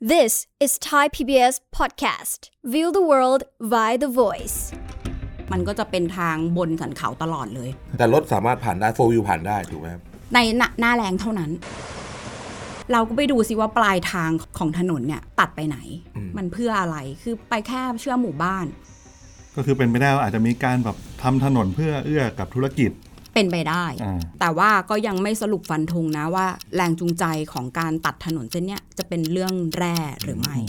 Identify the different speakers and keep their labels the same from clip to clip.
Speaker 1: This is Thai PBS podcast. View the world via the voice.
Speaker 2: มันก็จะเป็นทางบนสันเขาตลอดเลย
Speaker 3: แต่รถสามารถผ่านได้4 wheel ผ่านได้ถูกไหมครับ
Speaker 2: ในหน้าแรงเท่านั้น เราก็ไปดูซิว่าปลายทางของถนนเนี่ยตัดไปไหน มันเพื่ออะไรคือไปแค่เชื่อมหมู่บ้าน
Speaker 4: ก็คือเป็นไปได้อาจจะมีการแบบทำถนนเพื่อเอื้อกับธุรกิจ
Speaker 2: เป็นไปได้แต่ว่าก็ยังไม่สรุปฟันธงนะว่าแรงจูงใจของการตัดถนนเส้นเนี้ยจะเป็นเรื่องแร่หรือไม่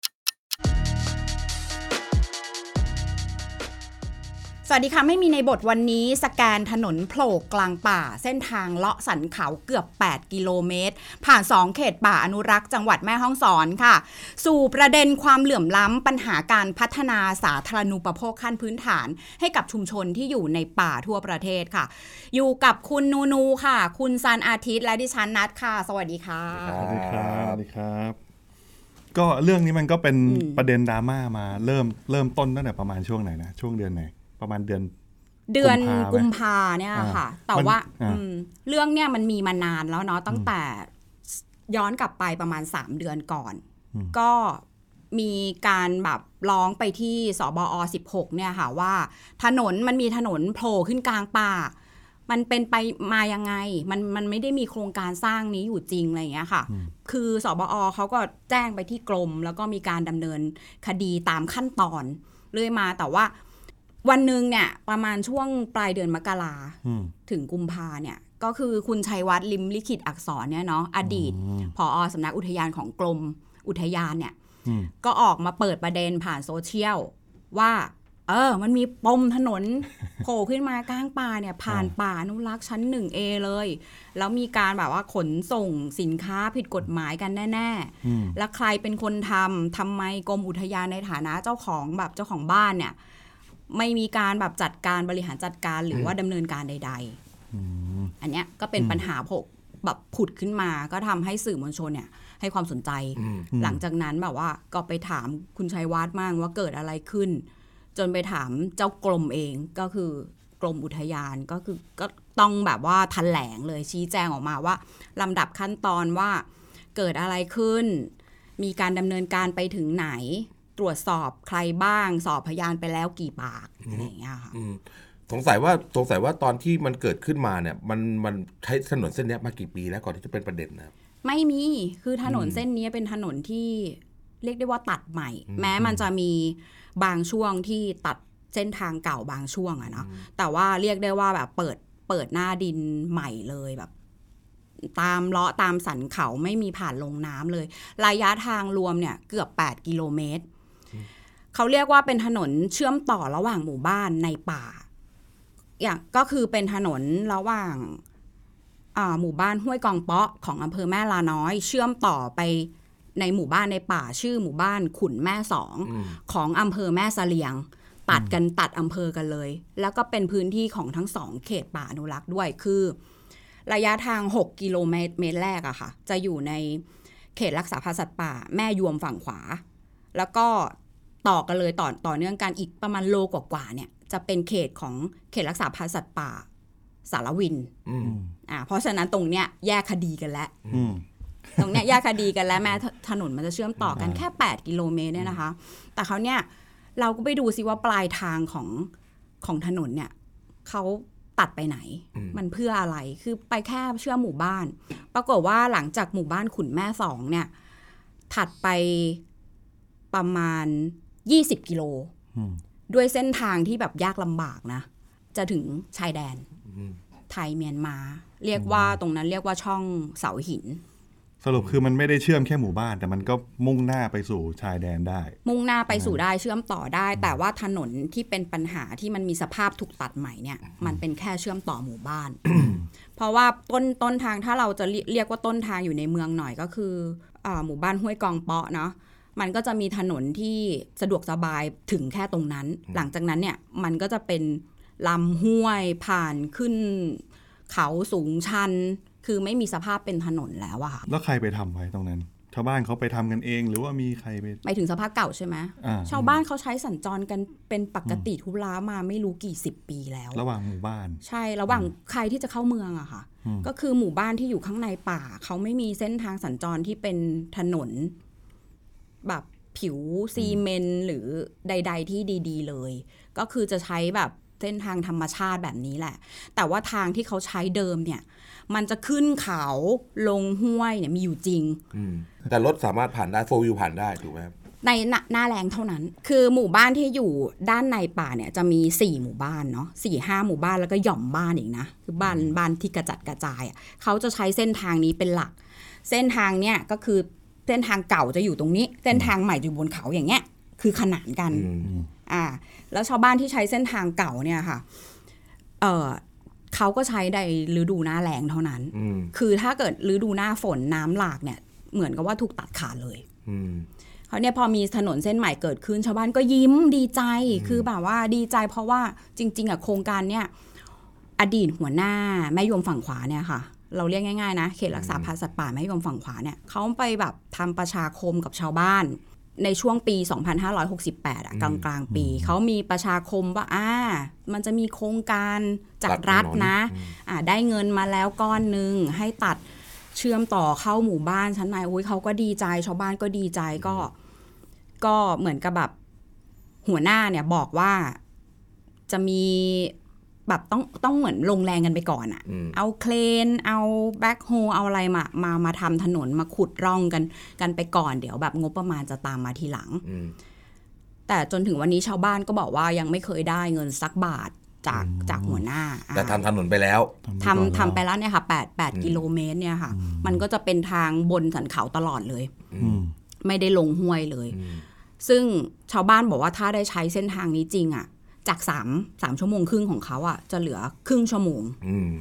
Speaker 2: สวัสดีค่ะไม่มีในบทวันนี้สแกนถนนโผล่กลางป่าเส้นทางเลาะสันเขาเกือบ8กิโลเมตรผ่าน2เขตป่าอนุรักษ์จังหวัดแม่ฮ่องสอนค่ะสู่ประเด็นความเหลื่อมล้ำปัญหาการพัฒนาสาธารณูปโภคขั้นพื้นฐานให้กับชุมชนที่อยู่ในป่าทั่วประเทศค่ะอยู่กับคุณนูค่ะคุณซันอาทิตย์และดิฉันนัทค่ะสวัสดีค่ะ
Speaker 4: สวัสดีครับก็เรื่องนี้มันก็เป็นประเด็นดราม่ามาเริ่มต้นตั้งแต่ประมาณช่วงไหนนะช่วงเดือนไหนประมาณเดือน
Speaker 2: กุมภาเนี่ยค่ะแต่ว่าเรื่องเนี่ยมันมีมานานแล้วเนาะตั้งแต่ย้อนกลับไปประมาณ3เดือนก่อนก็มีการแบบร้องไปที่สบอ16เนี่ยค่ะว่าถนนมันมีถนนโผล่ขึ้นกลางป่ามันเป็นไปมายังไงมันไม่ได้มีโครงการสร้างนี้อยู่จริงอะไรอย่างเงี้ยค่ะคือสบอเขาก็แจ้งไปที่กรมแล้วก็มีการดำเนินคดีตามขั้นตอนเรื่อยมาแต่ว่าวันหนึ่งเนี่ยประมาณช่วงปลายเดือนมกราถึงกุมภาเนี่ยก็คือคุณชัยวัฒน์ลิมลิขิตอักษรเนี่ยเนาะอดีตผอ.สำนักอุทยานของกรมอุทยานเนี่ยก็ออกมาเปิดประเด็นผ่านโซเชียลว่ามันมีปมถนนโผล่ขึ้นมากลางป่าเนี่ยผ่านป่าอนุรักษ์ชั้น 1A เลยแล้วมีการแบบว่าขนส่งสินค้าผิดกฎหมายกันแน่ๆแล้วใครเป็นคนทำไมกรมอุทยานในฐานะเจ้าของบ้านเนี่ยไม่มีการแบบจัดการบริหารจัดการหรือว่าดำเนินการใดๆอันเนี้ยก็เป็นปัญหาแบบผุดขึ้นมาก็ทำให้สื่อมวลชนเนี่ยให้ความสนใจหลังจากนั้นแบบว่าก็ไปถามคุณชัยวัฒน์มั่งว่าเกิดอะไรขึ้นจนไปถามเจ้ากรมเองก็คือกรมอุทยานก็ต้องแบบว่าแถลงเลยชี้แจงออกมาว่าลำดับขั้นตอนว่าเกิดอะไรขึ้นมีการดำเนินการไปถึงไหนตรวจสอบใครบ้างสอบพยานไปแล้วกี่ปากอะไรอย่างเงี้ยค่ะ
Speaker 3: สงสัยว่าตอนที่มันเกิดขึ้นมาเนี่ยมันใช้ถนนเส้นนี้มากี่ปีแล้วก่อนที่จะเป็นประเด็นนะ
Speaker 2: ไม่มีคือถนนเส้นนี้เป็นถนนที่เรียกได้ว่าตัดใหม่แม้มันจะมีบางช่วงที่ตัดเส้นทางเก่าบางช่วงอะเนาะแต่ว่าเรียกได้ว่าแบบเปิดหน้าดินใหม่เลยแบบตามเลาะตามสันเขาไม่มีผ่านลงน้ำเลยระยะทางรวมเนี่ยเกือบ8กิโลเมตรเขาเรียกว่าเป็นถนนเชื่อมต่อระหว่างหมู่บ้านในป่าอย่างก็คือเป็นถนนระหว่างหมู่บ้านห้วยกองเปาะของอำเภอแม่ลาน้อยเชื่อมต่อไปในหมู่บ้านในป่าชื่อหมู่บ้านขุนแม่สองของอำเภอแม่เสลียงตัดอำเภอกันเลยแล้วก็เป็นพื้นที่ของทั้ง2เขตป่าอนุรักษ์ด้วยคือระยะทาง6กิโลเมตรแรกอะค่ะจะอยู่ในเขตรักษาพันธุ์สัตว์ป่าแม่ยวมฝั่งขวาแล้วก็ต่อกันเลยต่อเนื่องกันอีกประมาณโลกว่าเนี่ยจะเป็นเขตของเขตรักษาพันธุ์สัตว์ป่าสารวินเพราะฉะนั้นตรงเนี้ยแยกคดีกันแล้วตรงเนี้ยแยกคดีกันแล้วแม้ถนนมันจะเชื่อมต่อกันแค่8กิโลเมตรเนี่ยนะคะแต่เขาเนี่ยเราก็ไปดูซิว่าปลายทางของถนนเนี่ยเขาตัดไปไหนมันเพื่ออะไรคือไปแค่เชื่อมหมู่บ้านปรากฏว่าหลังจากหมู่บ้านขุนแม่สองเนี่ยถัดไปประมาณ20กิโลด้วยเส้นทางที่แบบยากลำบากนะจะถึงชายแดนไทยเมียนมาเรียกว่าตรงนั้นเรียกว่าช่องเสาหิน
Speaker 4: สรุปคือมันไม่ได้เชื่อมแค่หมู่บ้านแต่มันก็มุ่งหน้าไปสู่ชายแดนได้
Speaker 2: มุ่งหน้าไปสู่ได้เชื่อมต่อได้แต่ว่าถนนที่เป็นปัญหาที่มันมีสภาพถูกตัดใหม่เนี่ยมันเป็นแค่เชื่อมต่อหมู่บ้าน เพราะว่าต้นทางถ้าเราจะเรียกว่าต้นทางอยู่ในเมืองหน่อยก็คือหมู่บ้านห้วยกองเปาะเนาะมันก็จะมีถนนที่สะดวกสบายถึงแค่ตรงนั้นหลังจากนั้นเนี่ยมันก็จะเป็นลำห้วยผ่านขึ้นเขาสูงชันคือไม่มีสภาพเป็นถนนแล้วอะค่ะ
Speaker 4: แล้วใครไปทำไว้ตรงนั้นชาวบ้านเขาไปทำกันเองหรือว่ามีใครไป
Speaker 2: ไปถึงสภาพเก่าใช่ไหมชาวบ้านเขาใช้สัญจรกันเป็นปกติทุล้ามาไม่รู้กี่สิบปีแล้ว
Speaker 4: ระหว่างหมู่บ้าน
Speaker 2: ใช่ระหว่างใครที่จะเข้าเมืองอะค่ะก็คือหมู่บ้านที่อยู่ข้างในป่าเขาไม่มีเส้นทางสัญจรที่เป็นถนนแบบผิวซีเมนต์หรือใดๆที่ดีๆเลยก็คือจะใช้แบบเส้นทางธรรมชาติแบบนี้แหละแต่ว่าทางที่เขาใช้เดิมเนี่ยมันจะขึ้นเขาลงห้วยเนี่ยมีอยู่จริง
Speaker 3: แต่รถสามารถผ่านได้โฟร์วิวผ่านได้ถูกไหมครับ
Speaker 2: ในหน้าแรงเท่านั้นคือหมู่บ้านที่อยู่ด้านในป่าเนี่ยจะมี4หมู่บ้านเนาะ4-5หมู่บ้านแล้วก็หย่อมบ้านอีกนะคือบ้านที่กระจัดกระจายเขาจะใช้เส้นทางนี้เป็นหลักเส้นทางเนี่ยก็คือเส้นทางเก่าจะอยู่ตรงนี้เส้นทางใหม่อยู่บนเขาอย่างเงี้ยคือขนานกันแล้วชาวบ้านที่ใช้เส้นทางเก่าเนี่ยค่ะเขาก็ใช้ในฤดูหน้าแล้งเท่านั้นคือถ้าเกิดฤดูหน้าฝนน้ำหลากเนี่ยเหมือนกับว่าถูกตัดขาดเลยเขาเนี่ยพอมีถนนเส้นใหม่เกิดขึ้นชาวบ้านก็ยิ้มดีใจคือแบบว่าดีใจเพราะว่าจริงๆโครงการเนี่ยอดีตหัวหน้าแม่ยมฝั่งขวาเนี่ยค่ะเราเรียกง่ายๆนะเขตรักษาพันธุ์สัตว์ป่าแม่ยมฝั่งขวาเนี่ยเขาไปแบบทำประชาคมกับชาวบ้านในช่วงปี 2568 กลางปีเขามีประชาคมว่ามันจะมีโครงการจากรัฐนะได้เงินมาแล้วก้อนนึงให้ตัดเชื่อมต่อเข้าหมู่บ้านชั้นในเขาก็ดีใจชาวบ้านก็ดีใจก็เหมือนกับแบบหัวหน้าเนี่ยบอกว่าจะมีแบบต้องเหมือนลงแรงกันไปก่อนเอาเครนเอาแบ็คโฮเอาอะไรมาทำถนนมาขุดร่องกันไปก่อนเดี๋ยวแบบงบประมาณจะตามมาทีหลังแต่จนถึงวันนี้ชาวบ้านก็บอกว่ายังไม่เคยได้เงินสักบาทจากหัวหน้า
Speaker 3: แต่ทำถนนไปแล้ว
Speaker 2: ทำไปแล้วเนี่ยค่ะ8กิโลเมตรเนี่ยค่ะมันก็จะเป็นทางบนสันเขาตลอดเลยไม่ได้ลงห้วยเลยซึ่งชาวบ้านบอกว่าถ้าได้ใช้เส้นทางนี้จริงจาก3 ชั่วโมงครึ่งของเขาจะเหลือครึ่งชั่วโมง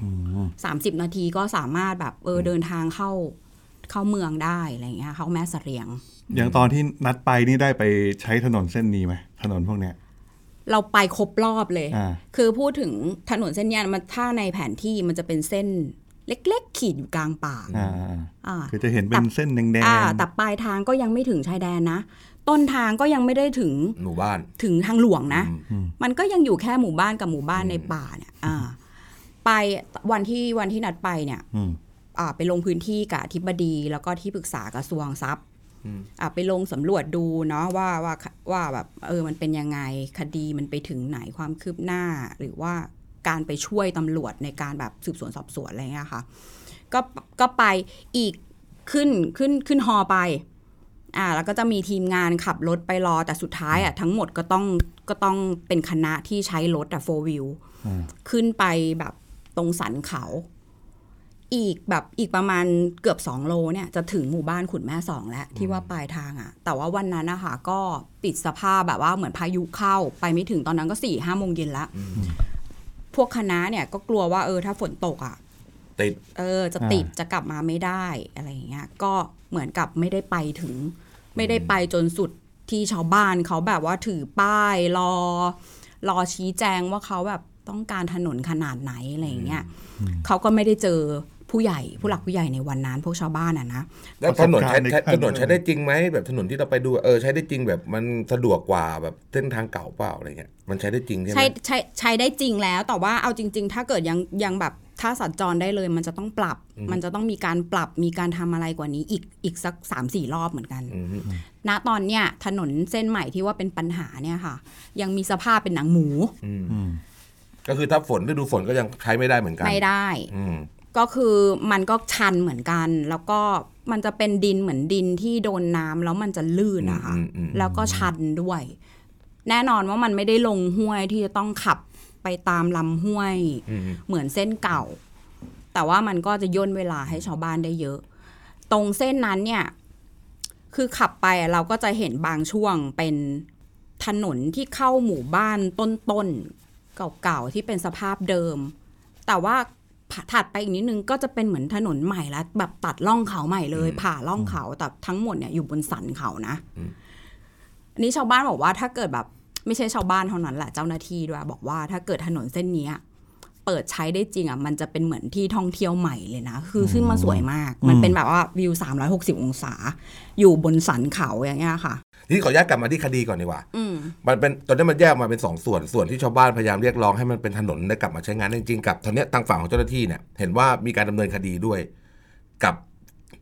Speaker 2: 30 นาทีก็สามารถแบบเดินทางเข้าเมืองได้อะไรอย่างเงี้ยเข้าแม่เสรียง
Speaker 4: อย่างตอนที่นัดไปนี่ได้ไปใช้ถนนเส้นนี้ไหมถนนพวกเนี้ย
Speaker 2: เราไปครบรอบเลยคือพูดถึงถนนเส้นนี้มันถ้าในแผนที่มันจะเป็นเส้นเล็กๆขีดอยู่กลางป่า
Speaker 4: คือจะเห็นเป็นเส้นแดง
Speaker 2: ๆแต่ปลายทางก็ยังไม่ถึงชายแดนนะต้นทางก็ยังไม่ได้ถึง
Speaker 3: หมู่บ้าน
Speaker 2: ถึงทางหลวงนะมันก็ยังอยู่แค่หมู่บ้านกับหมู่บ้านในป่าเนี่ยไปวันที่นัดไปเนี่ยไปลงพื้นที่กับอธิบดีแล้วก็ที่ปรึกษากระทรวงทรัพย์ไปลงสำรวจดูเนาะว่าแบบมันเป็นยังไงคดีมันไปถึงไหนความคืบหน้าหรือว่าการไปช่วยตำรวจในการแบบสืบสวนสอบสวนอะไรเงี้ยค่ะก็ไปอีกขึ้นฮอไปแล้วก็จะมีทีมงานขับรถไปรอแต่สุดท้ายทั้งหมดก็ต้องเป็นคณะที่ใช้รถ4 wheel ขึ้นไปแบบตรงสันเขาอีกประมาณเกือบ2 โลเนี่ยจะถึงหมู่บ้านขุนแม่2แล้วที่ว่าปลายทางแต่ว่าวันนั้นนะคะก็ปิดสภาพแบบว่าเหมือนพายุเข้าไปไม่ถึงตอนนั้นก็ 4-5 โมงเย็นแล้วพวกคณะเนี่ยก็กลัวว่าถ้าฝนตก
Speaker 3: ติด
Speaker 2: จะติดจะกลับมาไม่ได้อะไรอย่างเงี้ยก็เหมือนกับไม่ได้ไปจนสุดที่ชาวบ้านเขาแบบว่าถือป้ายรอชี้แจงว่าเขาแบบต้องการถนนขนาดไหนอะไรอย่างเงี้ยเขาก็ไม่ได้เจอผู้หลักผู้ใหญ่ในวันนั้นพวกชาวบ้านนะ
Speaker 3: แล้วถนนใช้ได้จริงไหมแบบถนนที่เราไปดูใช้ได้จริงแบบมันสะดวกกว่าแบบเส้นทางเก่าเปล่าอะไรเงี้ยมันใช้ได้จริงใช่ไหม
Speaker 2: ใช้ได้จริงแล้วแต่ว่าเอาจริงๆถ้าเกิดยังแบบถ้าสัญจรได้เลยมันจะต้องปรับมันจะต้องมีการปรับมีการทำอะไรกว่านี้อีกสัก 3-4 รอบเหมือนกันณตอนเนี้ยถนนเส้นใหม่ที่ว่าเป็นปัญหาเนี่ยค่ะยังมีสภาพเป็นหนังหมู
Speaker 3: ก็คือถ้าฤดูฝนก็ยังใช้ไม่ได้เหมือนกัน
Speaker 2: ไม่ได้ก็คือมันก็ชันเหมือนกันแล้วก็มันจะเป็นดินเหมือนดินที่โดนน้ำแล้วมันจะลื่นนะคะแล้วก็ชันด้วยแน่นอนว่ามันไม่ได้ลงห้วยที่จะต้องขับไปตามลำห้วยเหมือนเส้นเก่าแต่ว่ามันก็จะย่นเวลาให้ชาวบ้านได้เยอะตรงเส้นนั้นเนี่ยคือขับไปเราก็จะเห็นบางช่วงเป็นถนนที่เข้าหมู่บ้านต้นเก่าๆที่เป็นสภาพเดิมแต่ว่าถัดไปอีกนิดนึงก็จะเป็นเหมือนถนนใหม่แล้วแบบตัดล่องเขาใหม่เลยผ่าล่องเขาแต่ทั้งหมดเนี่ยอยู่บนสันเขานะอันนี้ชาวบ้านบอกว่าถ้าเกิดแบบไม่ใช่ชาวบ้านเท่านั้นแหละเจ้าหน้าที่ด้วยบอกว่าถ้าเกิดถนนเส้นนี้เปิดใช้ได้จริงมันจะเป็นเหมือนที่ท่องเที่ยวใหม่เลยนะคือซึ่งมันสวยมากมันเป็นแบบว่าวิว360 องศาอยู่บนสันเขาอย่างเงี้ยค่ะ
Speaker 3: ที่ขอแยกกลับมาที่คดีก่อนดีกว่ามันเป็นตอนนี้มันแยกมาเป็น2 ส่วนที่ชาวบ้านพยายามเรียกร้องให้มันเป็นถนนได้กลับมาใช้งานจริงๆกับตอนนี้ทางฝั่งของเจ้าหน้าที่เนี่ยเห็นว่ามีการดำเนินคดีด้วยกับ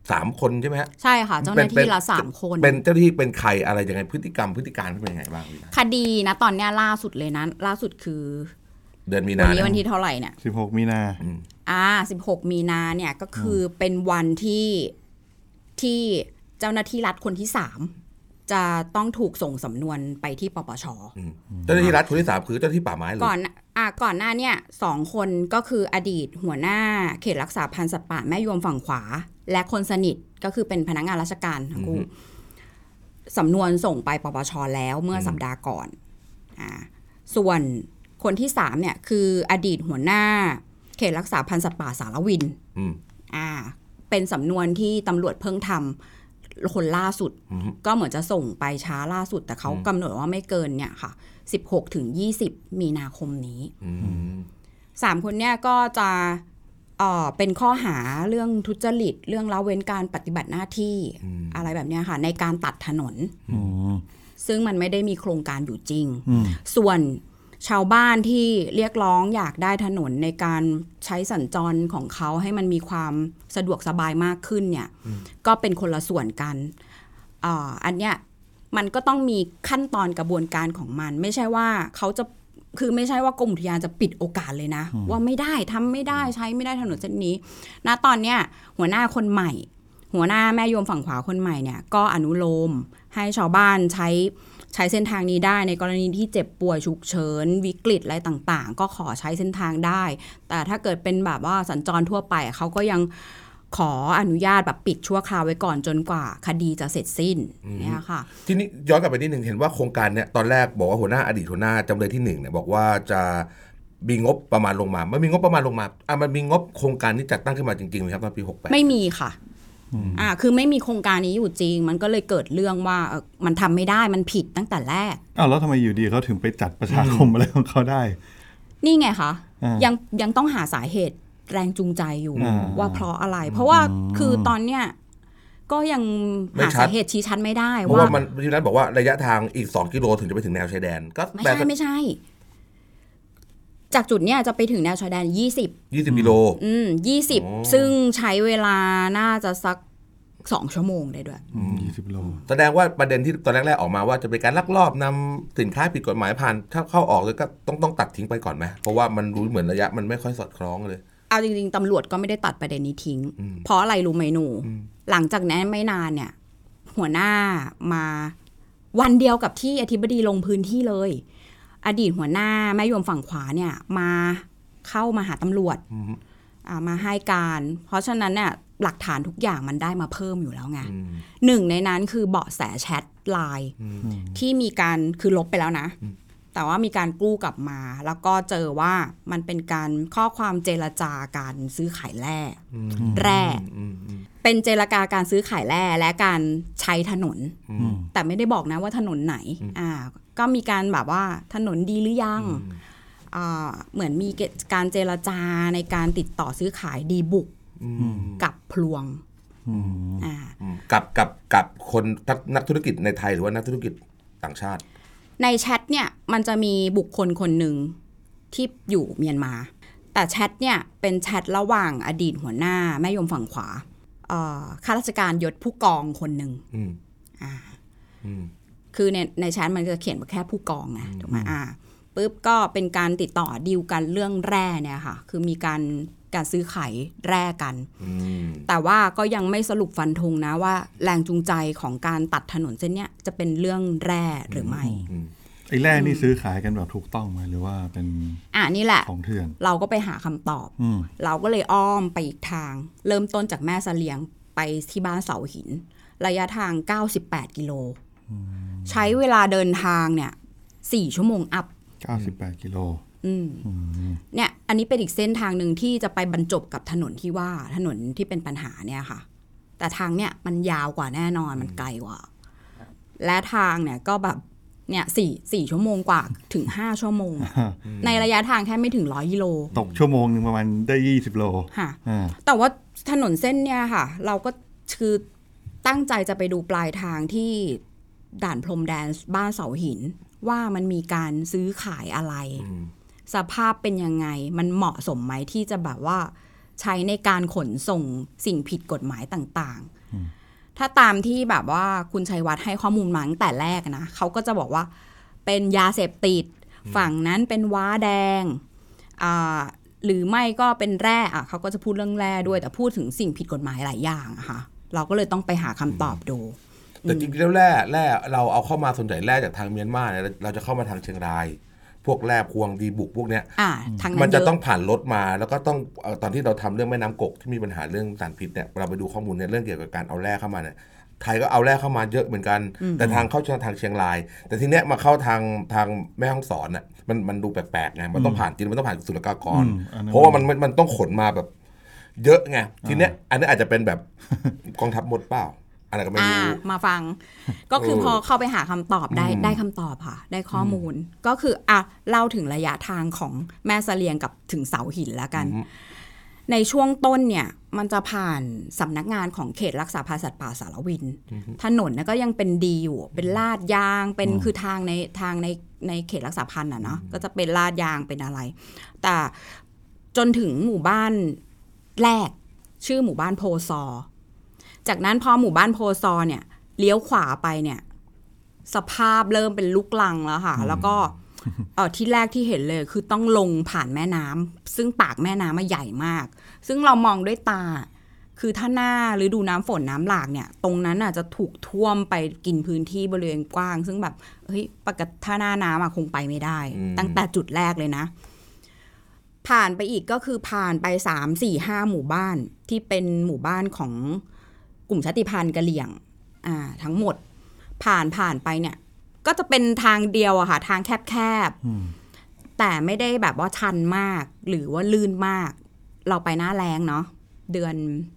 Speaker 3: 3 คนใช่ไหมฮะ
Speaker 2: ใช่ค่ะเจ้าหน้าที่ละ3 คน
Speaker 3: เป็นเจ้าหน้าที่เป็นใครอะไรยังไงพฤติการเป็นยังไงบ้าง
Speaker 2: คดีนะตอนเนี้ยล่าสุดเลยนะล่าสุดคือ
Speaker 3: เดือนมีนา
Speaker 2: วันที่เท่าไหร่เนี่ย
Speaker 4: 16 มีนา
Speaker 2: 16 มีนาเนี่ยก็คือเป็นวันที่เจ้าหน้าที่รัฐคนที่3จะต้องถูกส่งสำนวนไปที่ปปช.
Speaker 3: เจ้าหน้าที่รัฐคนที่3คือเจ้าหน้าที่ป่าไม้เลย
Speaker 2: ก่อนหน้าเนี่ย2 คนก็คืออดีตหัวหน้าเขตรักษาพันธุ์สัตว์ป่าแม่ยวมฝั่งขวาและคนสนิทก็คือเป็นพนักงานราชการทั้งคู่สำนวนส่งไปปปช.แล้วเมื่อสัปดาห์ก่อนส่วนคนที่3เนี่ยคืออดีตหัวหน้าเขตรักษาพันธุ์สัตว์ป่าสารวินเป็นสำนวนที่ตำรวจเพิ่งทำคนล่าสุดก็เหมือนจะส่งไปช้าล่าสุดแต่เขากำหนดว่าไม่เกินเนี่ยค่ะ16 ถึง 20 มีนาคมนี้3 คนเนี่ยก็จะเป็นข้อหาเรื่องทุจริตเรื่องละเว้นการปฏิบัติหน้าที่อะไรแบบนี้ค่ะในการตัดถนนซึ่งมันไม่ได้มีโครงการอยู่จริงส่วนชาวบ้านที่เรียกร้องอยากได้ถนนในการใช้สัญจรของเขาให้มันมีความสะดวกสบายมากขึ้นเนี่ยก็เป็นคนละส่วนกันอันเนี้ยมันก็ต้องมีขั้นตอนกระบวนการของมันไม่ใช่ว่าเขาจะคือไม่ใช่ว่ากรมอุทยานจะปิดโอกาสเลยนะว่าไม่ได้ทำไม่ได้ใช้ไม่ได้ถนนเส้นนี้ณตอนเนี้ยหัวหน้าคนใหม่หัวหน้าแม่โยมฝั่งขวาคนใหม่เนี่ยก็อนุโลมให้ชาวบ้านใช้เส้นทางนี้ได้ในกรณีที่เจ็บป่วยฉุกเฉินวิกฤตอะไรต่างๆก็ขอใช้เส้นทางได้แต่ถ้าเกิดเป็นแบบว่าสัญจรทั่วไปเขาก็ยังขออนุญาตแบบปิดชั่วคราวไว้ก่อนจนกว่าคดีจะเสร็จสิ้นเนี่ยค่ะ
Speaker 3: ทีนี้ย้อนกลับไปนิดนึงเห็นว่าโครงการเนี่ยตอนแรกบอกว่าอดีตหัวหน้าจำเลยที่1เนี่ยบอกว่าจะมีงบประมาณลงมามันมีงบประมาณลงมามันมีงบโครงการนี้จัดตั้งขึ้นมาจริงๆไหมครับตอนปี68
Speaker 2: ไม่มีค่ะคือไม่มีโครงการนี้อยู่จริงมันก็เลยเกิดเรื่องว่ามันทำไม่ได้มันผิดตั้งแต่แรก
Speaker 4: แล้วทำไมอยู่ดีเขาถึงไปจัดประชาคมอะไรของเขาได้
Speaker 2: นี่ไงคะยังต้องหาสาเหตุแรงจูงใจอยู่ว่าเพราะอะไรเพราะว่าคือตอนเนี้ยก็ยังหาสาเหตุชี้ชัดไม่ได้
Speaker 3: เพราะว่ามันที่นั้นบอกว่าระยะทางอีก2 กิโลถึงจะไปถึงแนวชายแดนก็
Speaker 2: ไม่ใช่จากจุดเนี้ยจะไปถึงแนวชายแดน20
Speaker 3: กิโล
Speaker 2: 20ซึ่งใช้เวลาน่าจะสัก2 ชั่วโมงได้ด้วย
Speaker 4: 20 โล
Speaker 3: แสดงว่าประเด็นที่ตอนแรกๆออกมาว่าจะเป็นการลักลอบนำสินค้าผิดกฎหมายผ่านถ้าเข้าออกเลยก็ต้องตัดทิ้งไปก่อนไหมเพราะว่ามันรู้เหมือนระยะมันไม่ค่อยสอดคล้องเลย
Speaker 2: เอาจริงๆตำรวจก็ไม่ได้ตัดประเด็นนี้ทิ้งเพราะอะไรรู้ไหมหนูหลังจากนั้นไม่นานเนี่ยหัวหน้ามาวันเดียวกับที่อธิบดีลงพื้นที่เลยอดีตหัวหน้าแม่โยมฝั่งขวาเนี่ยมาเข้ามาหาตำรวจมาให้การเพราะฉะนั้นเนี่ยหลักฐานทุกอย่างมันได้มาเพิ่มอยู่แล้วไงหนึ่งในนั้นคือเบาะแสแชทไลน์ที่มีการคือลบไปแล้วนะแต่ว่ามีการกู้กลับมาแล้วก็เจอว่ามันเป็นการข้อความเจรจาการซื้อขายแร่เป็นเจรจาการซื้อขายแร่และการใช้ถนนแต่ไม่ได้บอกนะว่าถนนไหนก็มีการแบบว่าถนนดีหรือยังเหมือนมีการเจรจาในการติดต่อซื้อขายดีบุกกับพลวง
Speaker 3: กับคนนักธุรกิจในไทยหรือว่านักธุรกิจต่างชาติ
Speaker 2: ในแชทเนี่ยมันจะมีบุคคลคนหนึ่งที่อยู่เมียนมาแต่แชทเนี่ยเป็นแชทระหว่างอดีตหัวหน้าแม่ยมฝั่งขวาข้าราชการยศผู้กองคนหนึ่งคือในแชทมันจะเขียนว่าแค่ผู้กองไงถูกไหมปุ๊บก็เป็นการติดต่อดีลกันเรื่องแร่เนี่ยค่ะคือมีการซื้อขายแร่กันแต่ว่าก็ยังไม่สรุปฟันธงนะว่าแรงจูงใจของการตัดถนนเส้นเนี้ยจะเป็นเรื่องแร่หรือไม่
Speaker 4: ไอ้แร่นี่ซื้อขายกันแบบถูกต้องไหมหรือว่าเป็น
Speaker 2: นี่แหละ
Speaker 4: ของเถื่อน
Speaker 2: เราก็ไปหาคำตอบเราก็เลยอ้อมไปอีกทางเริ่มต้นจากแม่เสลียงไปที่บ้านเสาหินระยะทาง98 กิโลใช้เวลาเดินทางเนี่ย4 ชั่วโมงอัพ
Speaker 4: 98 กิโล
Speaker 2: เนี่ยอันนี้เป็นอีกเส้นทางหนึ่งที่จะไปบรรจบกับถนนที่ว่าถนนที่เป็นปัญหาเนี่ยค่ะแต่ทางเนี่ยมันยาวกว่าแน่นอนมันไกลกว่าและทางเนี่ยก็แบบเนี่ย4 ชั่วโมงกว่าถึง5 ชั่วโมงในระยะทางแค่ไม่ถึง100 กิโล
Speaker 4: ตกชั่วโมงนึงประมาณได้20 โล
Speaker 2: ค่ะแต่ว่าถนนเส้นเนี่ยค่ะเราก็คือตั้งใจจะไปดูปลายทางที่ด่านพรมแดนบ้านเสาหินว่ามันมีการซื้อขายอะไรสภาพเป็นยังไงมันเหมาะสมไหมที่จะแบบว่าใช้ในการขนส่งสิ่งผิดกฎหมายต่างถ้าตามที่แบบว่าคุณชัยวัฒน์ให้ข้อมูลมาตั้งแต่แรกนะเขาก็จะบอกว่าเป็นยาเสพติดฝั่งนั้นเป็นว้าแดงหรือไม่ก็เป็นแร่เขาก็จะพูดเรื่องแร่ด้วยแต่พูดถึงสิ่งผิดกฎหมายหลายอย่างอะค่ะเราก็เลยต้องไปหาคำตอบดู
Speaker 3: แต่จริงๆแล้วแร่เราเอาเข้ามาส่วนใหญ่แร่จากทางเมียนมาเนี่ยเราจะเข้ามาทางเชียงรายพวกแร่พวงดีบุกพวกเนี้ยมันจะต้องผ่านรถมาแล้วก็ต้องตอนที่เราทำเรื่องแม่น้ำกกที่มีปัญหาเรื่องสารพิษเนี่ยเราไปดูข้อมูลในเรื่องเกี่ยวกับการเอาแร่เข้ามาเนี่ยไทยก็เอาแร่เข้ามาเยอะเหมือนกันแต่ทางเข้าทางเชียงรายแต่ทีเนี้ยมาเข้าทางแม่ฮ่องสอนอ่ะมันดูแปลกๆไงมันต้องผ่านจริงมันต้องผ่านศุลกากรเพราะว่ามันต้องขนมาแบบเยอะไงทีเนี้ยอันนี้อาจจะเป็นแบบกองทัพมดเปล่าอะไรก็ไม่รู้
Speaker 2: มาฟังก็คือพอเข้าไปหาคำตอบได้คำตอบค่ะได้ข้อมูลก็คือเล่าถึงระยะทางของแม่เสลียงกับถึงเสาหินแล้วกันในช่วงต้นเนี่ยมันจะผ่านสำนักงานของเขตรักษาพันธุ์สัตว์ป่าสารวินถนนก็ยังเป็นดีอยู่เป็นลาดยางเป็นคือทางในเขตรักษาพันธุ์เนาะก็จะเป็นลาดยางเป็นอะไรแต่จนถึงหมู่บ้านแรกชื่อหมู่บ้านโพซอจากนั้นพอหมู่บ้านโพซอเนี่ยเลี้ยวขวาไปเนี่ยสภาพเริ่มเป็นลูกลังแล้วค่ะแล้วก็ที่แรกที่เห็นเลยคือต้องลงผ่านแม่น้ำซึ่งปากแม่น้ำมันใหญ่มากซึ่งเรามองด้วยตาคือถ้าหน้าฤดูน้ำฝนน้ำหลากเนี่ยตรงนั้นจะถูกท่วมไปกินพื้นที่บริเวณกว้างซึ่งแบบเฮ้ยปกติถ้าหน้าน้ำคงไปไม่ได้ตั้งแต่จุดแรกเลยนะผ่านไปอีกก็คือผ่านไป3 4 5หมู่บ้านที่เป็นหมู่บ้านของกลุ่มชาติพันธุ์กะเหรี่ยงทั้งหมดผ่านไปเนี่ยก็จะเป็นทางเดียวอะค่ะทางแคบๆแต่ไม่ได้แบบว่าชันมากหรือว่าลื่นมากเราไปหน้าแล้งเนาะเดือน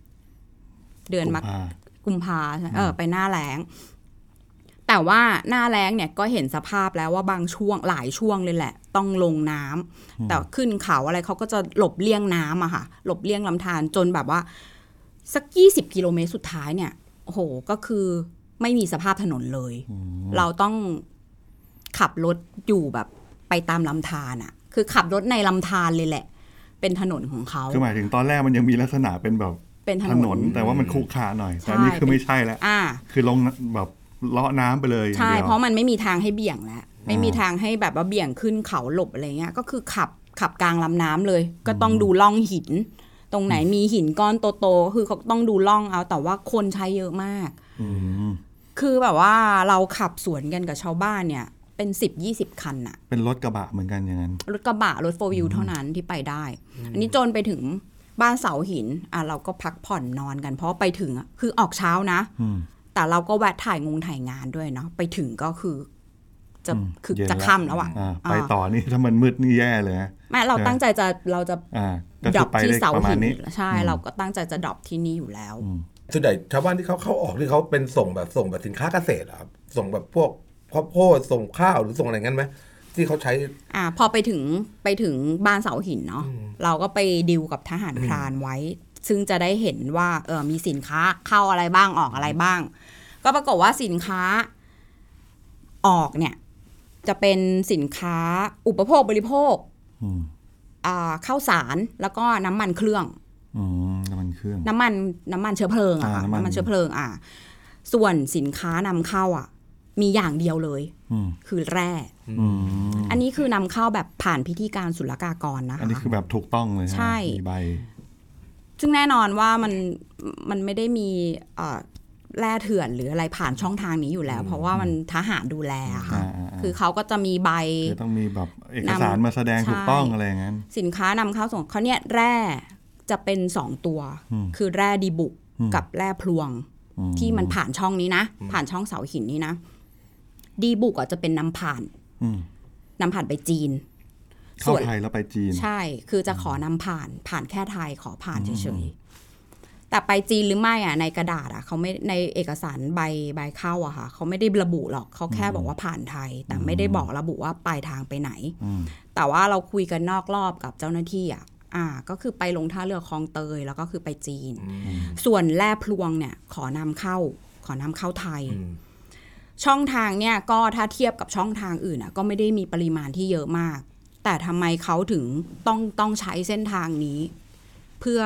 Speaker 2: กุมภาไปหน้าแล้งแต่ว่าหน้าแล้งเนี่ยก็เห็นสภาพแล้วว่าบางช่วงหลายช่วงเลยแหละต้องลงน้ำแต่ขึ้นเขาอะไรเขาก็จะหลบเลี่ยงน้ำอะค่ะหลบเลี่ยงลำธารจนแบบว่าสัก20 กิโลเมตรสุดท้ายเนี่ยโอ้โหก็คือไม่มีสภาพถนนเลยเราต้องขับรถอยู่แบบไปตามลำธารอ่ะคือขับรถในลำธารเลยแหละเป็นถนนของเขา
Speaker 4: คือหมายถึงตอนแรกมันยังมีลักษณะเป็นแบบ
Speaker 2: เป็นถนน
Speaker 4: แต่ว่ามันคุกคาหน่อยแต่นี่คือไม่ใช่แล้วคือลงแบบเลาะน้ำไปเลย
Speaker 2: ใช่เพราะมันไม่มีทางให้เบี่ยงแล้วไม่มีทางให้แบบว่าเบี่ยงขึ้นเขาหลบอะไรเงี้ยก็คือขับกลางลำน้ำเลยก็ต้องดูร่องหินตรงไหนมีหินก้อนโตๆคือเขาต้องดูร่องเอาแต่ว่าคนใช้เยอะมากคือแบบว่าเราขับสวนกันกับชาวบ้านเนี่ยเป็น10-20 คันอะ
Speaker 4: เป็นรถกระบะเหมือนกันอย่างนั้น
Speaker 2: รถกระบะรถ 4 wheel เท่านั้นที่ไปได้อันนี้จนไปถึงบ้านเสาหินเราก็พักผ่อนนอนกันเพราะไปถึงคือออกเช้านะแต่เราก็แวะถ่ายงานด้วยเนาะไปถึงก็คือจะค่ำแล้วอะ
Speaker 4: ไปต่อนี่ถ้ามันมืดนี่แย่เลย
Speaker 2: แม่เราตั้งใจเราจะดรอปที่เสาหินใช่เราก็ตั้งใจจะดรอปที่นี่อยู่แล้ว
Speaker 3: ส่วนใหญ่ชาวบ้านที่เขาเข้าออกที่เขาเป็นส่งแบบสินค้าเกษตรครับส่งแบบพวกข้าวโพดส่งข้าวหรือส่งอะไรงั้นไหมที่เขาใช้
Speaker 2: พอไปถึงบ้านเสาหินเนาะเราก็ไปดิวกับทหารพรานไว้ซึ่งจะได้เห็นว่ามีสินค้าเข้าอะไรบ้างออกอะไรบ้างก็ปรากฏว่าสินค้าออกเนี่ยจะเป็นสินค้าอุปโภคบริโภคข้าวสารแล้วก็น้ำมันเครื่อง
Speaker 4: น้ำมันเครื่อง
Speaker 2: น้ำมันเชื้อเพลิงค่ะน้ำมันเชื้อเพลิงส่วนสินค้านำเข้ามีอย่างเดียวเลยคือแร่อันนี้คือนำเข้าแบบผ่านพิธีการศุลกากรนะคะ
Speaker 4: อันนี้คือแบบถูกต้องเลย
Speaker 2: ใช่
Speaker 4: มีใบ
Speaker 2: ซึ่งแน่นอนว่ามันไม่ได้มีแร่เถื่อนหรืออะไรผ่านช่องทางนี้อยู่แล้วเพราะว่ามันทหารดูแลค่ะคือเขาก็จะมีใบ
Speaker 4: ต้องมีแบบเอกสารมาแสดงถูกต้องอะไรอย่างนั้น
Speaker 2: สินค้านำเข้าส่งเขาเนี่ยแร่จะเป็น2ตัวคือแร่ดีบุกกับแร่พลวงที่มันผ่านช่องนี้นะผ่านช่องเสาหินนี้นะดีบุกจะเป็นนำผ่านไปจีน
Speaker 4: เข้าไทยแล้วไปจีน
Speaker 2: ใช่คือจะขอนำผ่านแค่ไทยขอผ่านเฉยๆแต่ไปจีนหรือไม่ในกระดาษเขาไม่ในเอกสารใบเข้าค่ะเขาไม่ได้ระบุหรอกเขาแค่บอกว่าผ่านไทยแต่ไม่ได้บอกระบุว่าปลายทางไปไหนแต่ว่าเราคุยกันนอกรอบกับเจ้าหน้าที่ก็คือไปลงท่าเรือคลองเตยแล้วก็คือไปจีนส่วนแร่พลวงเนี่ยขอนำเข้าไทยช่องทางเนี่ยก็ถ้าเทียบกับช่องทางอื่นก็ไม่ได้มีปริมาณที่เยอะมากแต่ทำไมเขาถึงต้องใช้เส้นทางนี้เพื่อ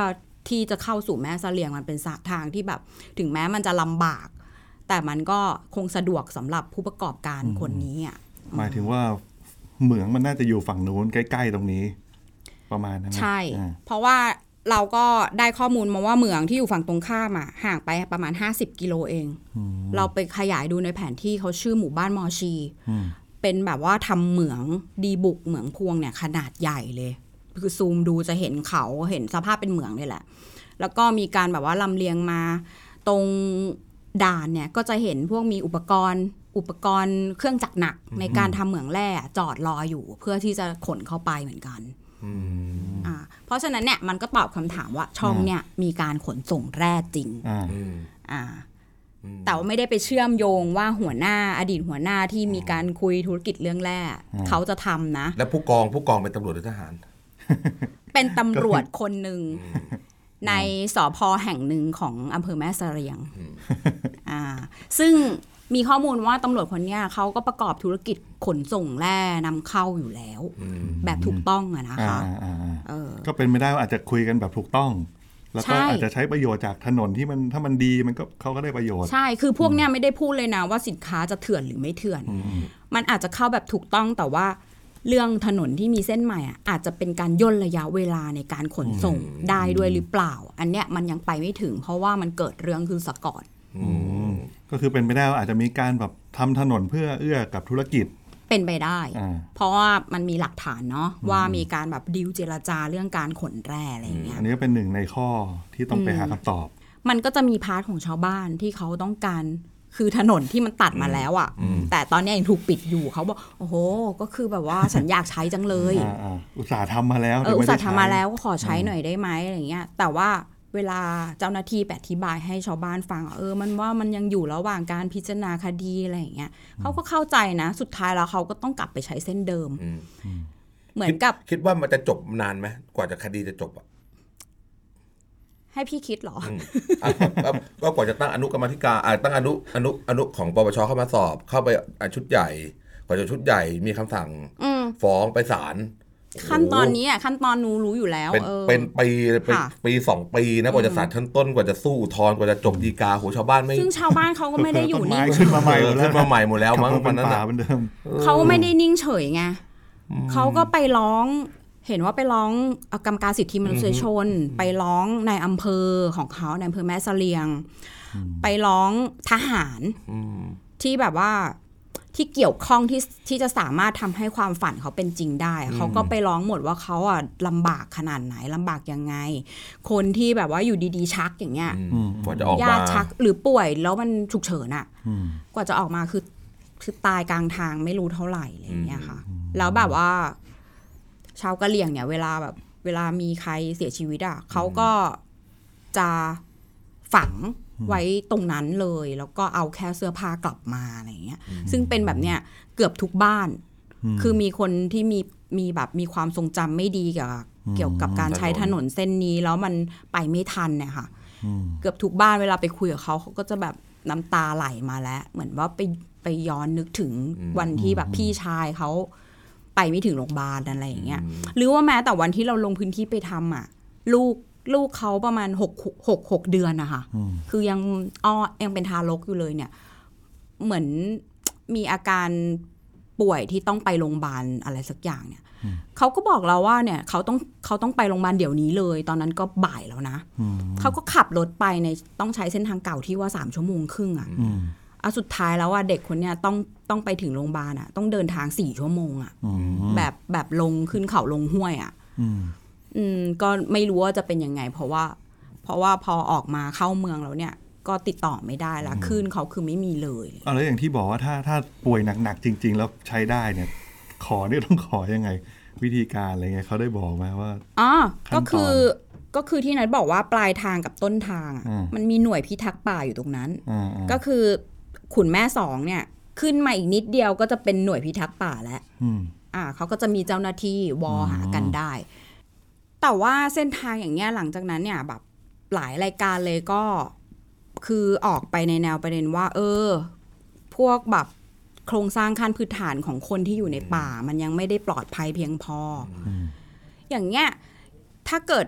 Speaker 2: ที่จะเข้าสู่แม่เสลียงมันเป็นทางที่แบบถึงแม้มันจะลำบากแต่มันก็คงสะดวกสำหรับผู้ประกอบการคนนี้อ่ะ
Speaker 4: หมายถึงว่าเหมืองมันน่าจะอยู่ฝั่งนู้นใกล้ๆตรงนี้ประมาณนั้น
Speaker 2: ใช่เพราะว่าเราก็ได้ข้อมูลมาว่าเหมืองที่อยู่ฝั่งตรงข้ามอ่ะห่างไปประมาณ50กิโลเองเราไปขยายดูในแผนที่เขาชื่อหมู่บ้านมอชีเป็นแบบว่าทำเหมืองดีบุกเหมืองพวงเนี่ยขนาดใหญ่เลยคือซูมดูจะเห็นเขาเห็นสภาพเป็นเหมืองนี่แหละแล้วก็มีการแบบว่าลำเลียงมาตรงด่านเนี่ยก็จะเห็นพวกมีอุปกรณ์เครื่องจักรหนักในการทำเหมืองแร่จอดรออยู่เพื่อที่จะขนเข้าไปเหมือนกันเพราะฉะนั้นเนี่ยมันก็ตอบคำถามว่าช่องเนี่ยมีการขนส่งแร่จริงแต่ว่าไม่ได้ไปเชื่อมโยงว่าอดีตหัวหน้าที่มีการคุยธุรกิจเรื่องแร่เขาจะทำนะ
Speaker 3: แล้วผู้กองเป็นตำรวจหรือทหาร
Speaker 2: เป็นตำรวจคนหนึ่งในสภ.แห่งหนึ่งของอำเภอแม่เสลียงซึ่งมีข้อมูลว่าตำรวจคนนี้เขาก็ประกอบธุรกิจขนส่งแร่นำเข้าอยู่แล้วแบบถูกต้องอะนะคะ
Speaker 4: ก็เป็นไม่ได้ว่าอาจจะคุยกันแบบถูกต้องแล้วก็อาจจะใช้ประโยชน์จากถนนที่มันถ้ามันดีมันก็เขาก็ได้ประโยชน์
Speaker 2: ใช่คือพวกเนี้ยไม่ได้พูดเลยนะว่าสินค้าจะเถื่อนหรือไม่เถื่อนมันอาจจะเข้าแบบถูกต้องแต่ว่าเรื่องถนนที่มีเส้นใหม่อาจจะเป็นการย่นระยะเวลาในการขนส่งได้ด้วยหรือเปล่าอันเนี้ยมันยังไปไม่ถึงเพราะว่ามันเกิดเรื่องขึ้นซะก่อน
Speaker 4: ก็คือเป็นไปได้ว่าอาจจะมีการแบบทำถนนเพื่อเอื้อกับธุรกิจ
Speaker 2: เป็นไปได้เพราะว่ามันมีหลักฐานเนาะว่ามีการแบบดีลเจรจาเรื่องการขนแร่อะไรอย่างเงี้ย
Speaker 4: อันนี้ก็เป็นหนึ่งในข้อที่ต้องไปหาคำตอบ
Speaker 2: มันก็จะมีพาร์ทของชาวบ้านที่เขาต้องการคือถนนที่มันตัดมาแล้วอ่ะแต่ตอนนี้ยังถูกปิดอยู่เขาบอกโอ้โหก็คือแบบว่าฉันอยากใช้จังเลย
Speaker 4: อุตส่าห์ทำมาแล้ว
Speaker 2: อุตส่าห์ทำมาแล้วก็ขอใช้หน่อยได้ไหมอะไรอย่างเงี้ยแต่ว่าเวลาเจ้าหน้าที่อธิบายให้ชาวบ้านฟังมันว่ามันยังอยู่ระหว่างการพิจารณาคดีอะไรอย่างเงี้ยเขาก็เข้าใจนะสุดท้ายแล้วเขาก็ต้องกลับไปใช้เส้นเดิมเหมือนกับ
Speaker 3: คิดว่ามันจะจบนานไหมกว่าจะคดีจะจบ
Speaker 2: ให้พี่คิดหรอ
Speaker 3: ก็กว่าจะตั้งอนุกรรมธิการตั้งอนุของปปช.เข้ามาสอบเข้าไปชุดใหญ่กว่าจะชุดใหญ่มีคำสั่งฟ้องไปศาล
Speaker 2: ขั้นตอนนี้ขั้นตอนนูรู้อยู่แล้ว
Speaker 3: เป็นปี2 ปีนะกว่าจะศาลชั้นต้นกว่าจะสู้อุทธรณ์กว่าจะจบฎีกาโหชาวบ้านไม่
Speaker 2: ซึ่งชาวบ้านเขาก็ไม่ได้อยู่นิ่ง
Speaker 4: ขึ้นมาใหม่
Speaker 3: หมดแล้วมั้ง
Speaker 4: มันนั้น
Speaker 2: เขาไม่ได้นิ่งเฉยไงเขาก็ไปร้องเห็นว่าไปร้องกรรมการสิทธิมนุษยชนไปร้องในอำเภอของเขาในอำเภอแม่เสลียงไปร้องทหารที่แบบว่าที่เกี่ยวข้องที่จะสามารถทำให้ความฝันเขาเป็นจริงได้เขาก็ไปร้องหมดว่าเขาลำบากขนาดไหนลำบากยังไงคนที่แบบว่าอยู่ดีๆชักอย่างเงี้ย
Speaker 3: กว่าจะออกมา
Speaker 2: ญาติชักหรือป่วยแล้วมันฉุกเฉินกว่าจะออกมาคือตายกลางทางไม่รู้เท่าไหร่อะไรอย่างเงี้ยค่ะแล้วแบบว่าชาวกะเหรี่ยงเนี่ยเวลามีใครเสียชีวิตเขาก็จะฝังไว้ตรงนั้นเลยแล้วก็เอาแค่เสื้อผ้ากลับมาอะไรอย่างเงี้ยซึ่งเป็นแบบเนี้ยเกือบทุกบ้านคือมีคนที่มีแบบมีความทรงจำไม่ดีเกี่ยวกับการใช้ถนนเส้นนี้แล้วมันไปไม่ทันเนี่ยค่ะเกือบทุกบ้านเวลาไปคุยกับเขาก็จะแบบน้ำตาไหลมาแล้วเหมือนว่าไปย้อนนึกถึงวันที่แบบพี่ชายเขาไปไม่ถึงโรงพยาบาลอะไรอย่างเงี้ยหรือว่าแม้แต่วันที่เราลงพื้นที่ไปทำลูกเขาประมาณ6เดือนนะคะคือยังเป็นทารกอยู่เลยเนี่ยเหมือนมีอาการป่วยที่ต้องไปโรงพยาบาลอะไรสักอย่างเนี่ยเขาก็บอกเราว่าเนี่ยเขาต้องไปโรงพยาบาลเดี๋ยวนี้เลยตอนนั้นก็บ่ายแล้วนะเขาก็ขับรถไปต้องใช้เส้นทางเก่าที่ว่า3 ชั่วโมงครึ่งสุดท้ายแล้วเด็กคนเนี้ยต้องไปถึงโรงพยาบาลต้องเดินทาง4 ชั่วโมงแบบลงขึ้นเขาลงห้วยก็ไม่รู้ว่าจะเป็นยังไงเพราะว่าพอออกมาเข้าเมืองแล้วเนี่ยก็ติดต่อไม่ได้ละคลื่นเขาคือไม่มีเลย
Speaker 4: แล้วอย่างที่บอกว่าถ้าป่วยหนักๆจริงๆแล้วใช้ได้เนี่ยต้องขอยังไงวิธีการอะไรเงี้ยเขาได้บอกไหมว่า
Speaker 2: ก็คือที่นัทบอกว่าปลายทางกับต้นทางมันมีหน่วยพิทักษ์ป่าอยู่ตรงนั้นก็คือขุนแม่2เนี่ยขึ้นมาอีกนิดเดียวก็จะเป็นหน่วยพิทักษ์ป่าแล้วเขาก็จะมีเจ้าหน้าที่หากันได้แต่ว่าเส้นทางอย่างเงี้ยหลังจากนั้นเนี่ยแบบหลายรายการเลยก็คือออกไปในแนวประเด็นว่าพวกแบบโครงสร้างขั้นพื้นฐานของคนที่อยู่ในป่ามันยังไม่ได้ปลอดภัยเพียงพออย่างเงี้ยถ้าเกิด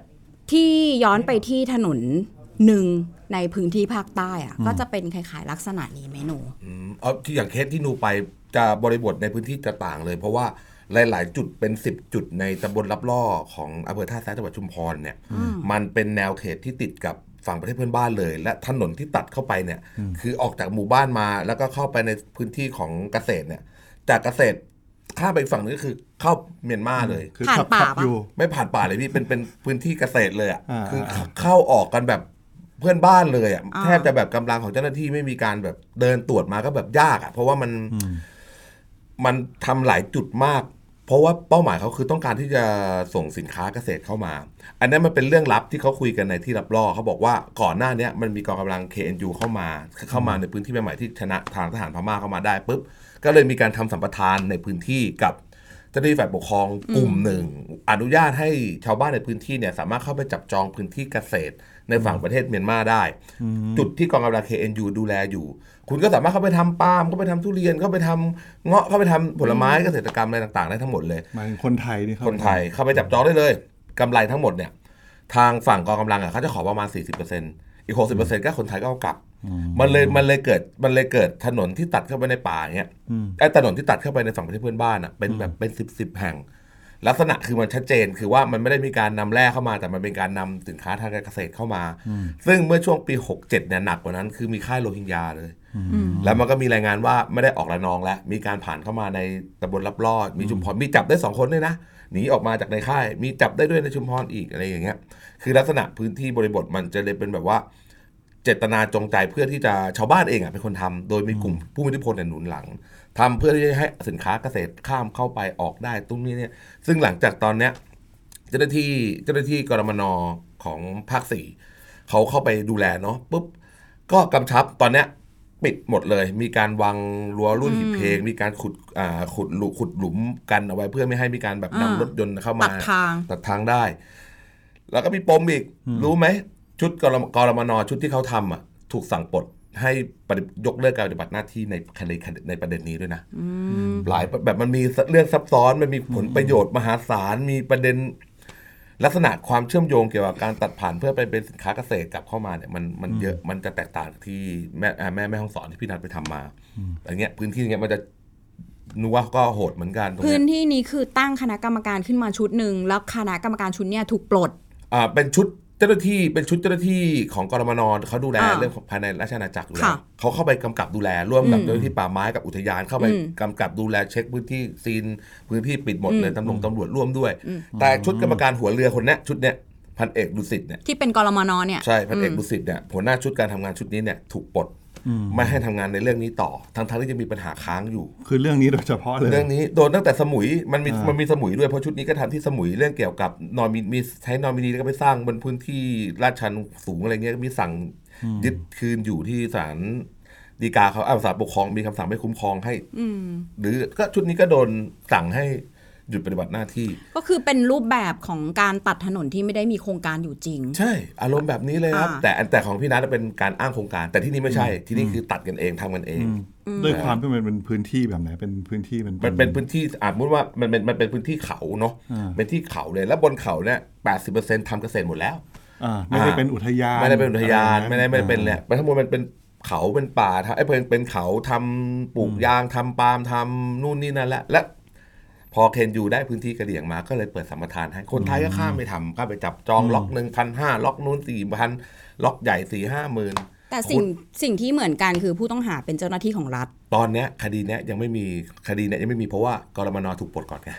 Speaker 2: ที่ย้อนไปที่ถนนหนึ่งในพื้นที่ภาคใต้อะก็จะเป็นคล้ายๆลักษณะนี้ไหมหนู
Speaker 3: ที่อย่างเคสที่หนูไปจะบริบทในพื้นที่จะต่างเลยเพราะว่าหลายๆจุดเป็น10จุดในตำบลลับล่อของอำเภอท่าแซะจังหวัดชุมพรเนี่ยมันเป็นแนวเขตที่ติดกับฝั่งประเทศเพื่อนบ้านเลยและถนนที่ตัดเข้าไปเนี่ยคือออกจากหมู่บ้านมาแล้วก็เข้าไปในพื้นที่ของเกษตรเนี่ยจากเกษตรข้ามไปฝั่งนึงก็คือเข้าเมียนมาเลย
Speaker 2: ผ่านป่าปะ
Speaker 3: ไม่ผ่านป่าเลยพี่เป็นพื้นที่เกษตรเลยอ่ะคือเข้าออกกันแบบเพื่อนบ้านเลยอ่ะแทบจะแบบกำลังของเจ้าหน้าที่ไม่มีการแบบเดินตรวจมาก็แบบยากอ่ะเพราะว่ามันทำหลายจุดมากเพราะว่าเป้าหมายเขาคือต้องการที่จะส่งสินค้าเกษตรเข้ามาอันนั้นมันเป็นเรื่องลับที่เขาคุยกันในที่รับล่อเขาบอกว่าก่อนหน้านี้มันมีกองกำลัง KNU เข้ามาในพื้นที่ใหม่ๆที่ชนะทางทหารพม่าเข้ามาได้ปุ๊บก็เลยมีการทำสัมปทานในพื้นที่กับเจ้าหน้าที่ฝ่ายปกครองกลุ่มหนึ่งอนุญาตให้ชาวบ้านในพื้นที่เนี่ยสามารถเข้าไปจับจองพื้นที่เกษตรในฝั่งประเทศเมียนมาได้จุดที่กองกำลัง KNU ดูแลอยู่คุณก็สามารถเข้าไปทำปาล์มเข้าไปทำทุเรียนเข้าไปทำเงาะเข้าไปทำผลไม้เกษตรกรรมอะไรต่างๆได้ทั้งหมดเลย
Speaker 4: หมายถึงคนไทยนี่
Speaker 3: คนไทยเข้าไปจับจองได้เลยกำไรทั้งหมดเนี่ยทางฝั่งกองกำลังเขาจะขอประมาณ 40% อีก 60% ก็คนไทยก็เอากลับมันเลยเกิดถนนที่ตัดเข้าไปในป่าเงี้ยไอ้ถนนที่ตัดเข้าไปในฝั่งประเทศเพื่อนบ้านอ่ะเป็นแบบเป็น10แห่งลักษณะคือมันชัดเจนคือว่ามันไม่ได้มีการนำแร่เข้ามาแต่มันเป็นการนำสินค้าทางการเกษตรเข้ามาซึ่งเมื่อช่วงปี67เนี่ยหนักกว่านั้นคือมีค่ายโรฮิงญาเลยแล้วมันก็มีรายงานว่าไม่ได้ออกระนองแล้วมีการผ่านเข้ามาในตำบลลับลอดมีชุมพรมีจับได้2คนด้วยนะหนีออกมาจากในค่ายมีจับได้ด้วยในชุมพรอีกอะไรอย่างเงี้ยคือลักษณะพื้นที่บริบทมันจะเลยเป็นแบบว่าเจตนาจงใจเพื่อที่จะชาวบ้านเองเป็นคนทำโดยมีกลุ่มผู้มีอิทธิพลหนุนหลังทำเพื่อที่จะให้สินค้าเกษตรข้ามเข้าไปออกได้ตรงนี้เนี่ยซึ่งหลังจากตอนเนี้ยเจ้าหน้าที่กรมน.ของภาค4เขาเข้าไปดูแลเนาะปุ๊บก็กำชับตอนเนี้ยปิดหมดเลยมีการวางรั้วรุ่นหีบเพลงมีการขุดหลุมกันเอาไว้เพื่อไม่ให้มีการแบบนำรถยนต์เข้ามาตัดทางได้แล้วก็มีปมอีกรู้ไหมชุดกรมน.ชุดที่เขาทำอ่ะถูกสั่งปลดให้ยกเลิกการปฏิบัติหน้าที่ในประเด็นนี้ด้วยนะหลายแบบมันมีเรื่องซับซ้อนมันมีผลประโยชน์มหาศาลมีประเด็นลักษณะความเชื่อมโยงเกี่ยวกับการตัดผ่านเพื่อไปเป็นสินค้าเกษตรกลับเข้ามาเนี่ยมันเยอะมันจะแตกต่างที่แม่ห้องสอนที่พี่นัทไปทำมาอย่างเงี้ยพื้นที่อย่างเงี้ยมันจะนึกว่าก็โหดเหมือนกัน
Speaker 2: พื้นที่นี้คือตั้งคณะกรรมการขึ้นมาชุดหนึ่งแล้วคณะกรรมการชุดเนี้ยถูกปลด
Speaker 3: เป็นชุดเจ้าหน้าที่เป็นชุดเจ้าหน้าที่ของกรมน.เขาดูแลเรื่องภายในราชอาณาจักรอยู่แล้วเขาเข้าไปกำกับดูแลร่วมกับเจ้าหน้าที่ป่าไม้กับอุทยานเข้าไปกำกับดูแลเช็คพื้นที่ซีนพื้นที่ปิดหมดเลยตำรวจร่วมด้วยแต่ชุดกรรมการหัวเรือคนนี้ชุดเนี้ยพันเอกดุสิตเนี่ย
Speaker 2: ที่เป็นกรมน.เนี่ย
Speaker 3: ใช่พันเอกดุสิตเนี่ยหัวหน้าชุดการทำงานชุดนี้เนี่ยถูกปลดไม่ให้ทำงานในเรื่องนี้ต่อทั้งที่จะมีปัญหาค้างอยู่
Speaker 4: คือเรื่องนี้โดยเฉพาะเลย
Speaker 3: เรื่องนี้โดนตั้งแต่สมุยมันมีสมุยด้วยเพราะชุดนี้ก็ทำที่สมุยเรื่องเกี่ยวกับมีใช้นอมินีแล้วก็ไปสร้างบนพื้นที่ลาดชันสูงอะไรเงี้ยก็มีสั่งยึดคืนอยู่ที่ศาลฎีกาเขาศาลปกครองมีคำสั่งไม่คุ้มครองให้หรือก็ชุดนี้ก็โดนสั่งให้หยุดปฏิบัติหน้าที่
Speaker 2: ก็คือเป็นรูปแบบของการตัดถนนที่ไม่ได้มีโครงการอยู่จริง
Speaker 3: ใช่อารมณ์แบบนี้เลยครับแต่ของพี่นัทเป็นการอ้างโครงการแต่ที่นี่ไม่ใช่ที่นี่คือตัดกันเองทำกันเอง
Speaker 4: ด้วยความที่มันเป็นพื้นที่แบบไหนเป็นพื้นที่
Speaker 3: มันเป็นพื้นที่พูดว่ามันเป็นพื้นที่เขาเนาะเป็นที่เขาเลยแล้วบนเขาเนี่ย 80% ทำเกษตรหมดแล้ว
Speaker 4: ไม่ได้เป็นอุทยาน
Speaker 3: ไม่ได้เป็นอุทยานไม่ได้เป็นเลยทั้งหมดมันเป็นเขาเป็นป่าเป็นเขาทำปลูกยางทำปาล์มทำนู่นนี่นั่นและพอเคนยูได้พื้นที่กระเดี่ยงมาก็เลยเปิดสัมปทานให้คนไทยก็ข้ามไปทำก็ไปจับจองล็อก 1,500 ล็อกนู้น 4,000 ล็อกใหญ่ 4-5 หมื่น
Speaker 2: แต่สิ่งที่เหมือนกันคือผู้ต้องหาเป็นเจ้าหน้าที่ของรัฐ
Speaker 3: ตอนนี้คดีนี้ยังไม่มีเพราะว่ากรมน.ถูกปลดก่อนไง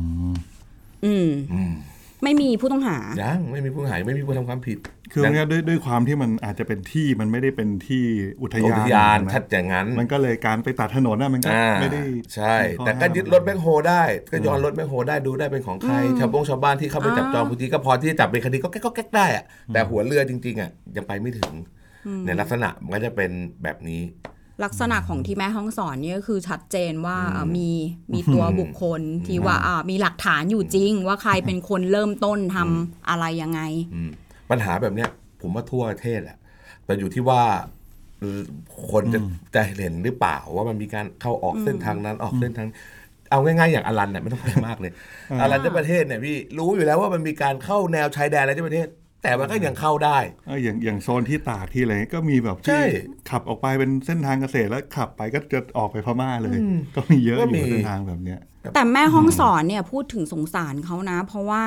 Speaker 2: ไม่มีผู้ต้องหา
Speaker 3: ยังไม่มีผู้ต้องหาไม่มีผู้ทำความผิด
Speaker 4: คือด้วยความที่มันอาจจะเป็นที่มันไม่ได้เป็นที่อุทยาน
Speaker 3: ชัดอย่างนั้น
Speaker 4: มันก็เลยการไปตัดถนนน่ะมันก็ไม่ได้
Speaker 3: ใช่แต่ก็ยึดรถแบ็คโฮได้ก็ย้อนรถแบ็คโฮได้ดูได้เป็นของใครชาวบ้านที่เข้าไปจับจองพื้นที่ก็พอที่จะจับเป็นคดีก็แก๊กได้อะแต่หัวเรือจริงๆอ่ะยังไปไม่ถึงในลักษณะมันก็จะเป็นแบบนี้
Speaker 2: ลักษณะของที่แม่ห้องสอนนี่ก็คือชัดเจนว่ามีตัวบุคคลที่ว่ามีหลักฐานอยู่จริงว่าใครเป็นคนเริ่มต้นทำอะไรยังไง
Speaker 3: ปัญหาแบบเนี้ยผมว่าทั่วประเทศแหละแต่อยู่ที่ว่าคนจะเห็นหรือเปล่าว่ามันมีการเข้าออกเส้นทางนั้นออกเส้นทางเอาง่ายๆอย่างอลันเนี่ยไม่ต้องไปมากเลยอลันในประเทศเนี่ยพี่รู้อยู่แล้วว่ามันมีการเข้าแนวชายแดนอะไรในประเทศแต่มันก็ยังเข้าได้
Speaker 4: อย่างโซนที่ตากที่อะไรก็มีแบบที่ขับออกไปเป็นเส้นทางเกษตรแล้วขับไปก็จะออกไปพม่าเลยก็มีเยอะอยู่เส้นทางแบบเนี้ย
Speaker 2: แต่แม่ฮ่องสอนเนี่ยพูดถึงสงสารเขานะเพราะว่า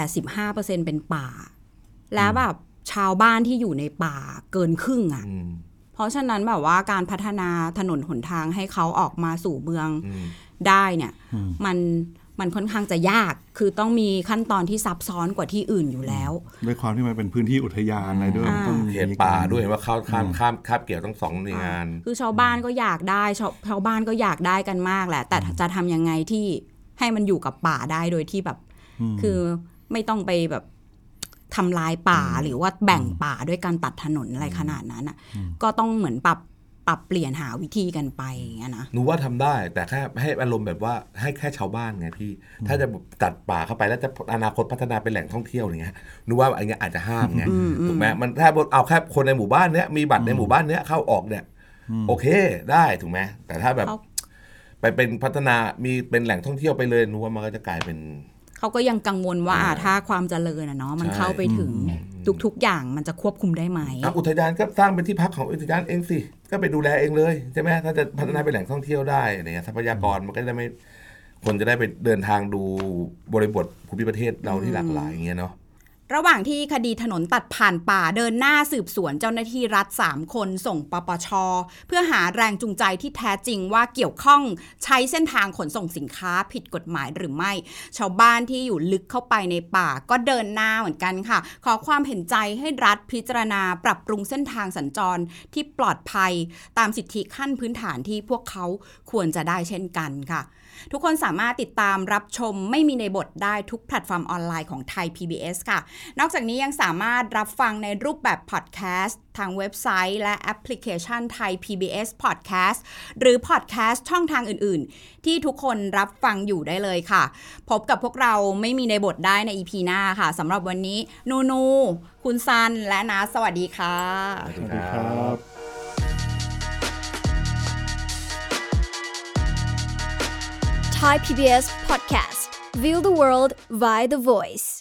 Speaker 2: 85% เป็นป่าแล้วแบบชาวบ้านที่อยู่ในป่าเกินครึ่งอ่ะเพราะฉะนั้นแบบว่าการพัฒนาถนนหนทางให้เขาออกมาสู่เมืองได้เนี่ยมันค่อนข้างจะยากคือต้องมีขั้นตอนที่ซับซ้อนกว่าที่อื่นอยู่แล้ว
Speaker 4: ด้วยความที่มันเป็นพื้นที่อุทยานอะไรด้วย
Speaker 3: ต้องเขตป่าด้วยว่าข้ามเกี่ยวต้อง2หน่วยงาน
Speaker 2: คือชาวบ้านก็อยากได้ชาวบ้านก็อยากได้กันมากแหละแต่จะทำยังไงที่ให้มันอยู่กับป่าได้โดยที่แบบคือไม่ต้องไปแบบทำลายป่าหรือว่าแบ่งป่าด้วยการตัดถนนอะไรขนาดนั้นอ่ะก็ต้องเหมือนปรับเปลี่ยนหาวิธีกันไปอย่างเงี้ยนะ
Speaker 3: หนูว่าทำได้แต่แค่ให้อารมณ์แบบว่าให้แค่ชาวบ้านไงพี่ถ้าจะตัดป่าเข้าไปแล้วจะอนาคตพัฒนาเป็นแหล่งท่องเที่ยวอย่างเงี้ยหนูว่าอันเนี้ยอาจจะห้ามไงถูกไหมมันถ้าเอาแค่คนในหมู่บ้านเนี้ยมีบัตรในหมู่บ้านเนี้ยเข้าออกเนี่ยโอเคได้ถูกไหมแต่ถ้าแบบไปเป็นพัฒนามีเป็นแหล่งท่องเที่ยวไปเลยหนูว่ามันก็จะกลายเป็น
Speaker 2: เขาก็ยังกังวลว่าถ้าความเจริญเนาะมันเข้าไปถึงทุกอย่างมันจะควบคุมได้ไหม
Speaker 3: อุทยานก็สร้างเป็นที่พักของอุทยานเองสิก็ไปดูแลเองเลยใช่ไหมถ้าจะพัฒนาเป็นแหล่งท่องเที่ยวได้อะไรเงี้ยทรัพยากรมันก็จะไม่คนจะได้ไปเดินทางดูบริบทภูมิประเทศเราที่หลากหลายอย่างเงี้ยเนาะ
Speaker 2: ระหว่างที่คดีถนนตัดผ่านป่าเดินหน้าสืบสวนเจ้าหน้าที่รัฐ3คนส่งปปช.เพื่อหาแรงจูงใจที่แท้จริงว่าเกี่ยวข้องใช้เส้นทางขนส่งสินค้าผิดกฎหมายหรือไม่ชาวบ้านที่อยู่ลึกเข้าไปในป่าก็เดินหน้าเหมือนกันค่ะขอความเห็นใจให้รัฐพิจารณาปรับปรุงเส้นทางสัญจรที่ปลอดภัยตามสิทธิขั้นพื้นฐานที่พวกเขาควรจะได้เช่นกันค่ะทุกคนสามารถติดตามรับชมไม่มีในบทได้ทุกแพลตฟอร์มออนไลน์ของไทย PBS ค่ะนอกจากนี้ยังสามารถรับฟังในรูปแบบพอดแคสต์ทางเว็บไซต์และแอปพลิเคชันไทย PBS Podcast หรือพอดแคสต์ช่องทางอื่นๆที่ทุกคนรับฟังอยู่ได้เลยค่ะพบกับพวกเราไม่มีในบทได้ใน EP หน้าค่ะสำหรับวันนี้นูคุณซันและนาสวัสดีค่ะ
Speaker 4: สวัสดีครับ
Speaker 1: Thai PBS Podcast. View the world via the voice.